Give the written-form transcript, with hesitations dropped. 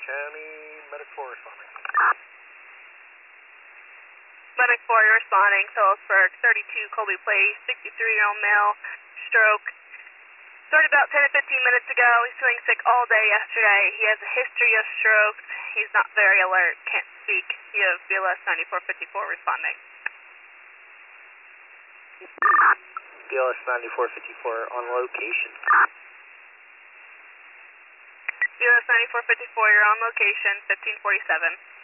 County, Medic 4 responding. Medic 4, you're responding. Phillipsburg, 32 Colby Place, 63-year-old male, stroke. Started about 10 to 15 minutes ago. He's feeling sick all day yesterday. He has a history of strokes. He's not very alert, can't speak. You have BLS 9454 responding. BLS 9454 on location. BLS 9454, you're on location, 1547.